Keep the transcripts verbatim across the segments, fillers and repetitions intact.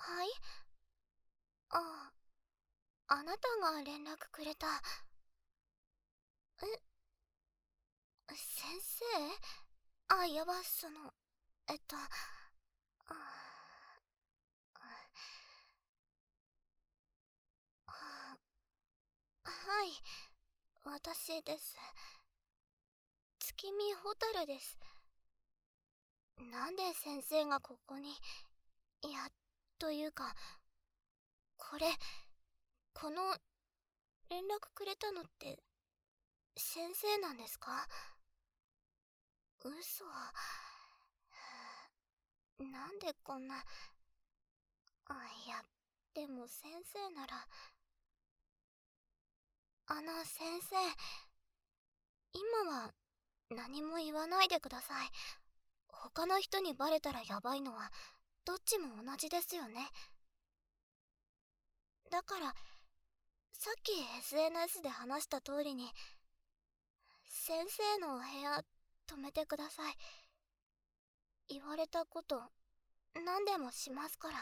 はい。あ、あなたが連絡くれた。え、先生？あ、いやば、その、えっと、あ、あ、はい、私です。月見蛍です。なんで先生がここに、いや、というか、これ、この、連絡くれたのって、先生なんですか？嘘。なんでこんな、あ、いや、でも先生なら、あの先生、今は何も言わないでください。他の人にバレたらヤバいのはどっちも同じですよね。だからさっき エスエヌエス で話した通りに先生のお部屋止めてください。言われたこと何でもしますから。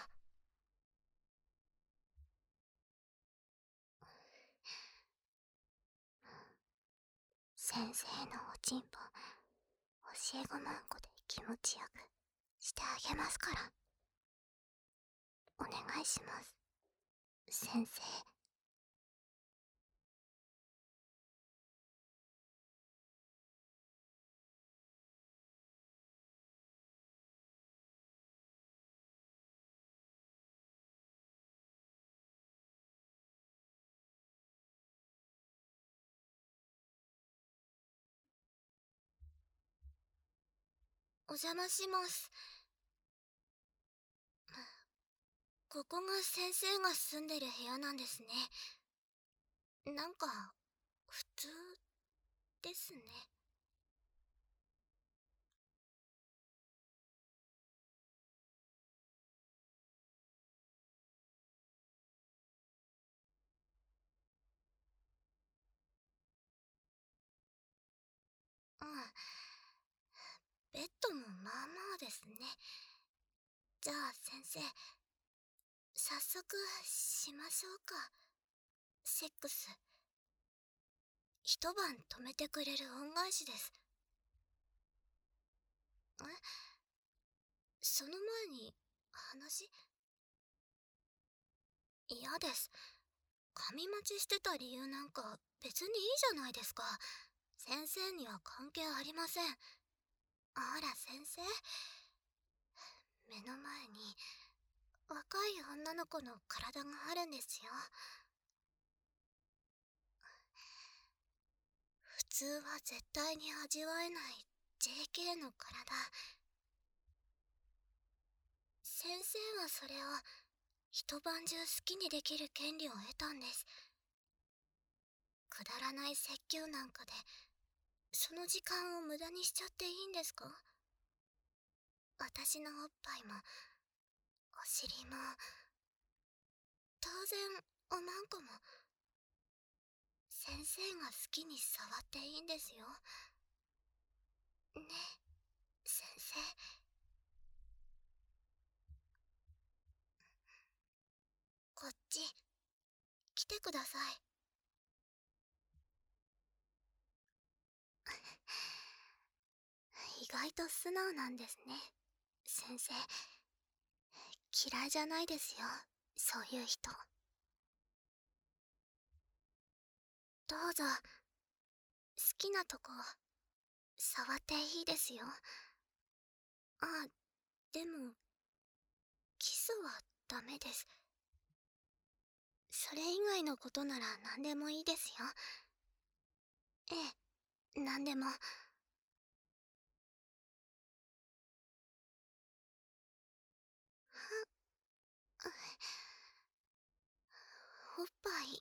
先生のおちんぽ教え子まんこで気持ちよくしてあげますから。お願いします、先生。お邪魔します。ここが先生が住んでる部屋なんですね。なんか普通ですね。うん。ベッドもまあまあですね。じゃあ先生、早速しましょうか。セックス。一晩泊めてくれる恩返しです。え、その前に話？嫌です。神待ちしてた理由なんか別にいいじゃないですか。先生には関係ありません。あら先生、目の前に若い女の子の体があるんですよ。普通は絶対に味わえない ジェーケー の体。先生はそれを一晩中好きにできる権利を得たんです。くだらない説教なんかでその時間を無駄にしちゃっていいんですか？私のおっぱいもお尻も当然おまんこも先生が好きに触っていいんですよ。ね、先生。こっち来てください。意外と素直なんですね、先生。嫌いじゃないですよ、そういう人。どうぞ、好きなとこ触っていいですよ。あ、でもキスはダメです。それ以外のことなら何でもいいですよ。ええ、何でも。おっぱい、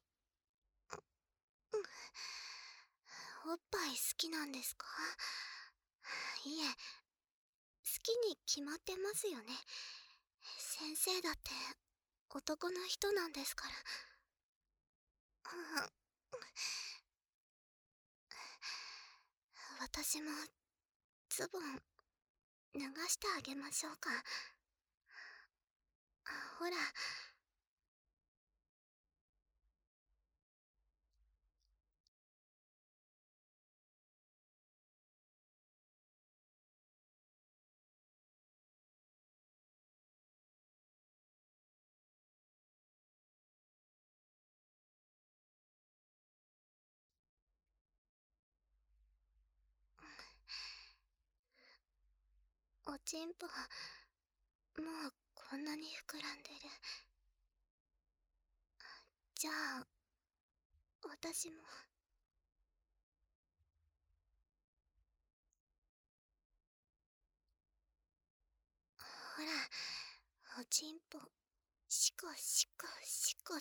おっぱい好きなんですか？いえ、好きに決まってますよね。先生だって男の人なんですから。うん、私もズボン脱がしてあげましょうか。 ほら。おちんぽ、もうこんなに膨らんでる。じゃあ、私も。ほら、おちんぽ、シコシコシコって。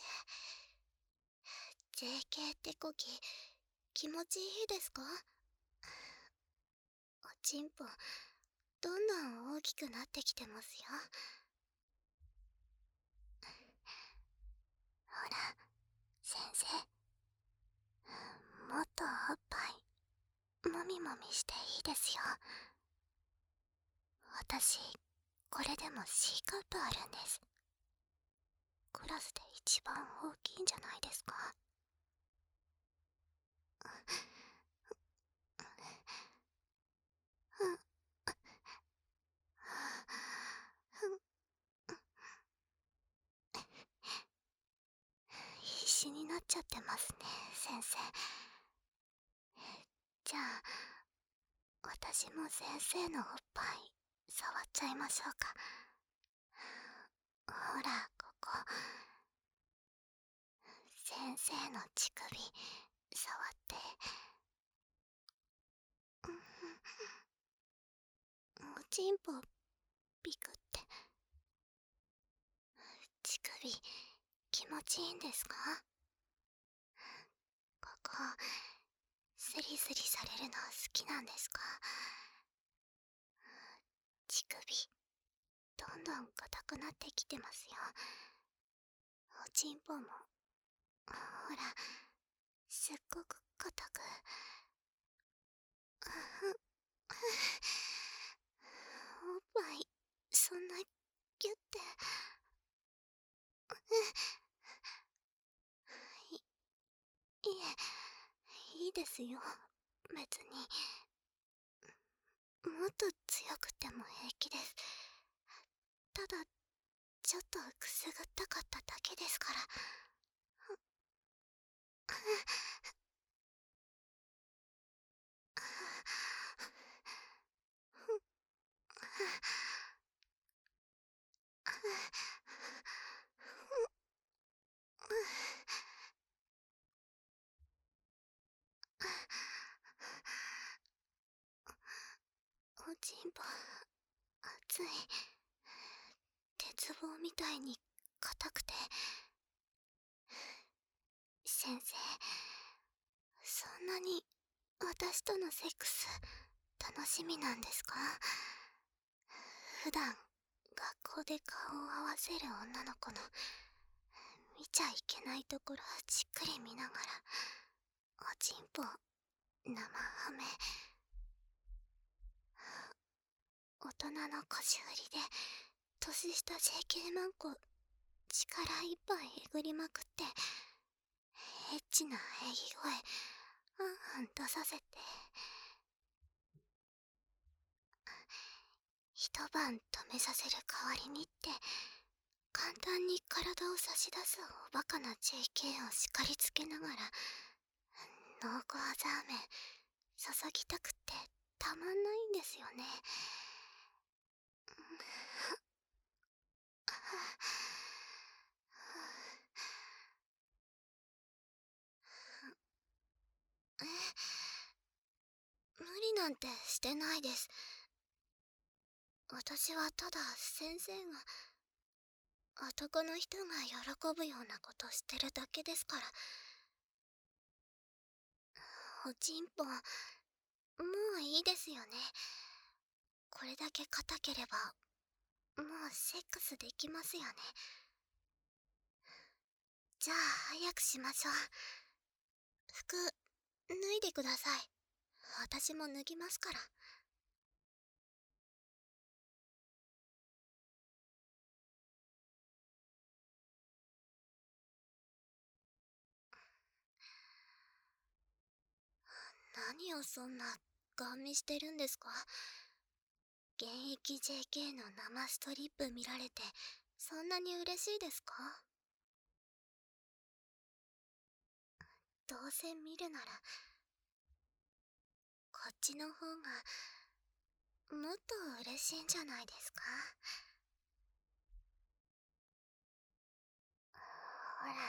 ジェーケー ってこき、気持ちいいですか？おちんぽ、どんどん大きくなってきてますよ。ほら、先生。もっとおっぱい、もみもみしていいですよ。私、これでも C カップあるんです。クラスで一番大きいんじゃないですか？必死になっちゃってますね、先生。じゃあ、私も先生のおっぱい触っちゃいましょうか。ほら、ここ。先生の乳首触って。おちんぽピクって。乳首気持ちいいんですか？ここスリスリされるの好きなんですか？乳首どんどん硬くなってきてますよ。おちんぽもほら、すっごく硬く。おっぱいそんなギュって。いいえ、いいですよ、別に。もっと強くても平気です。ただちょっとくすぐったかっただけですから。おちんぽ熱い。鉄棒みたいに硬くて。先生、そんなに私とのセックス楽しみなんですか？普段学校で顔を合わせる女の子の見ちゃいけないところをじっくり見ながら、おちんぽ生ハメ。大人の腰振りで年下 ジェーケー マンコ力いっぱいえぐりまくって、エッチな喘ぎ声あんあん出させて。一晩止めさせる代わりにって簡単に体を差し出すおバカな ジェーケー を叱りつけながら、濃厚ザーメン注ぎたくってたまんないんですよね。え、無理なんてしてないです。私はただ先生が、男の人が喜ぶようなことしてるだけですから。おちんぽ、もういいですよね。これだけ硬ければ、もうセックスできますよね。じゃあ早くしましょう。服、脱いでください。私も脱ぎますから。 何をそんなガン見してるんですか？現役 ジェーケー の生ストリップ見られてそんなに嬉しいですか？どうせ見るならこっちの方がもっと嬉しいんじゃないですか？ほら、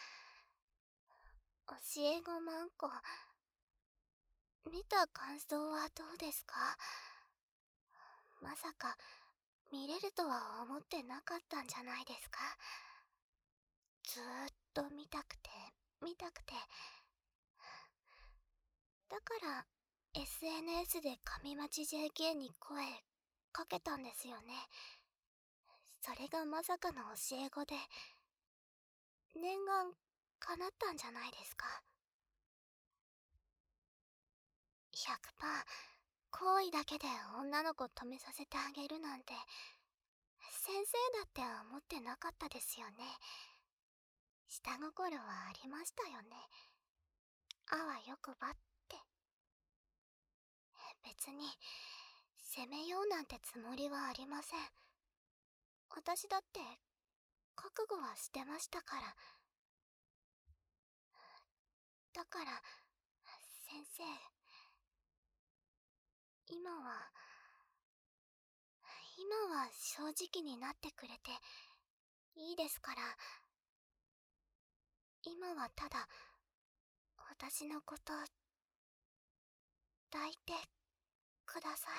教え子マンコ、見た感想はどうですか？まさか見れるとは思ってなかったんじゃないですか？ずーっと見たくて見たくて、だから エスエヌエス で神町 ジェーケー に声かけたんですよね。それがまさかの教え子で念願叶ったんじゃないですか？ ひゃくパーセント 好意だけで女の子止めさせてあげるなんて先生だって思ってなかったですよね。下心はありましたよね。あわよくばって。別に責めようなんてつもりはありません。私だって覚悟はしてましたから。だから先生、今は今は正直になってくれていいですから。今はただ私のこと抱いてください。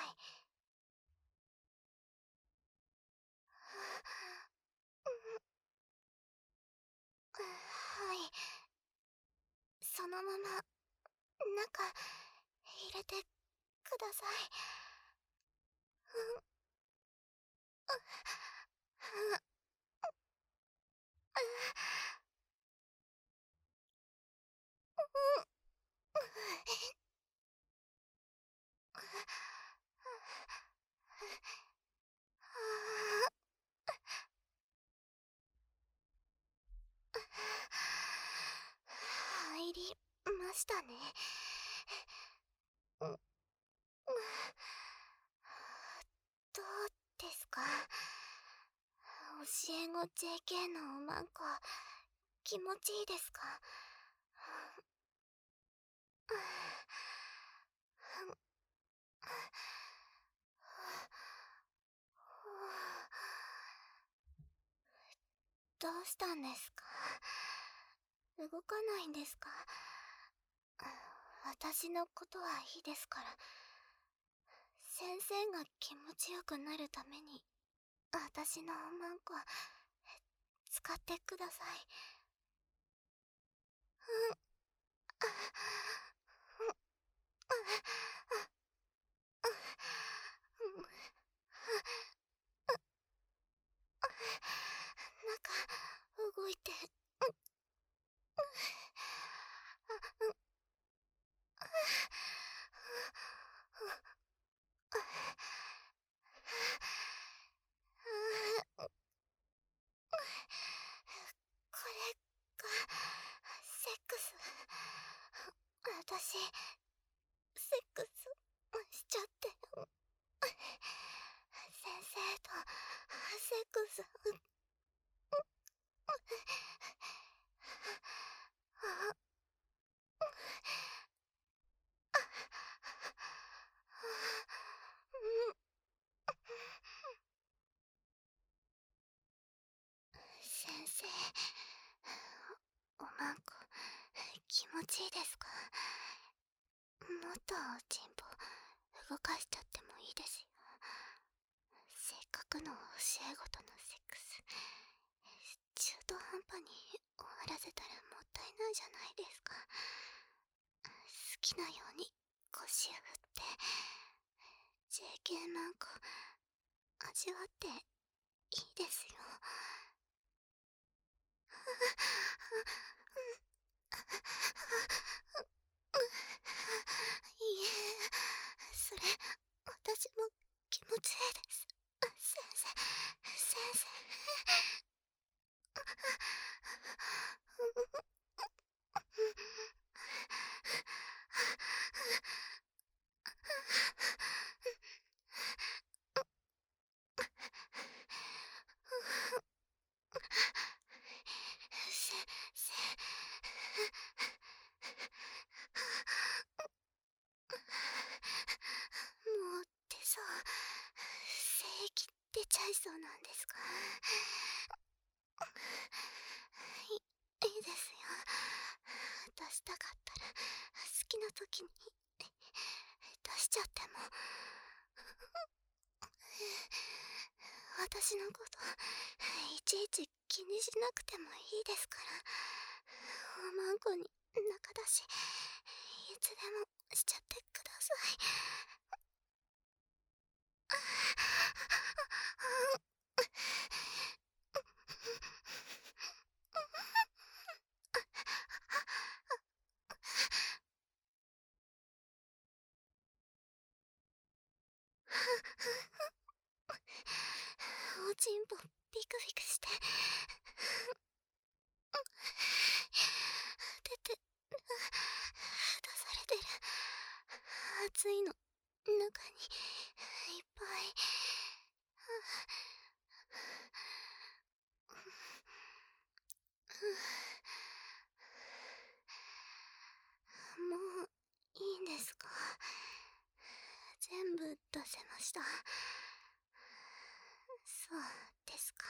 はい、そのまま中入れてください。うん、うん、うん、入りましたね。うん、うん、どうですか？教え子 ジェーケー のおまんこ気持ちいいですか？どうしたんですか？動かないんですか？私のことはいいですから。先生が気持ちよくなるために私のおまんこ使ってください。うん、あ、うん、うん、中動いて、これがセックス。私セックスしちゃって先生とセックス。先生、おまんこ気持ちいいですか？もっとおちんぽ動かしちゃってもいいですよ。せっかくの教え子とのセックス中途半端に終わらせたらもったいないじゃないですか。好きなように腰振って ジェーケー マンコ味わっていいですよ。いいえ、それ私も気持ちいいです。先生、先生。 息出ちゃいそうなんですが。いいいですよ。出したかったら好きな時に出しちゃっても。私のこといちいち気にしなくてもいいですから。おまんこに仲だし、いつでもしちゃってください。おちんぽビクビクして出て出されてる。熱いの中にいっぱい。もういいんですか？全部出せました。そうですか。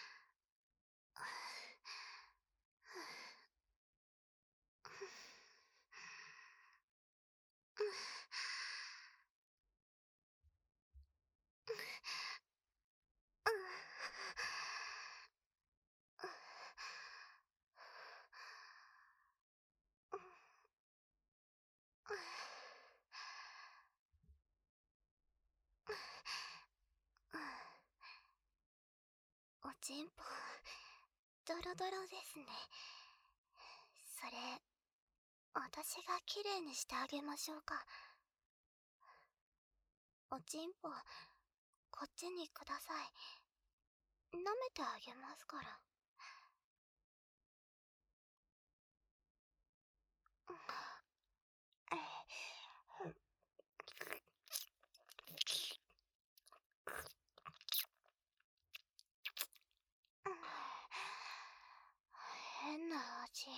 おちんぽドロドロですね。それ私がきれいにしてあげましょうか？おちんぽこっちにください。舐めてあげますから。変な味。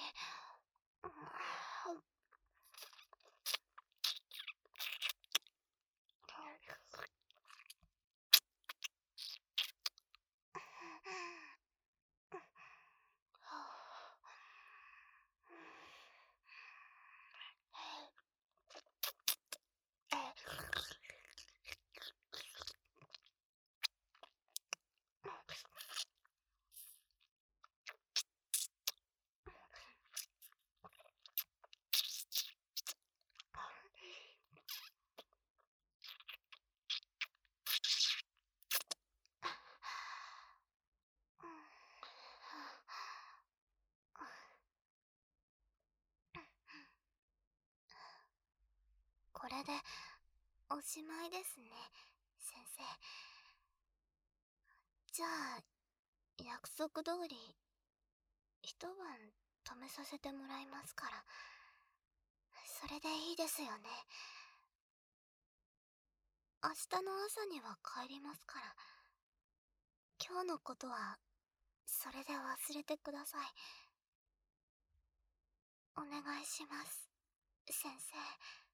これでおしまいですね、先生。じゃあ約束通り一晩泊めさせてもらいますから。それでいいですよね？明日の朝には帰りますから。今日のことはそれで忘れてください。お願いします、先生。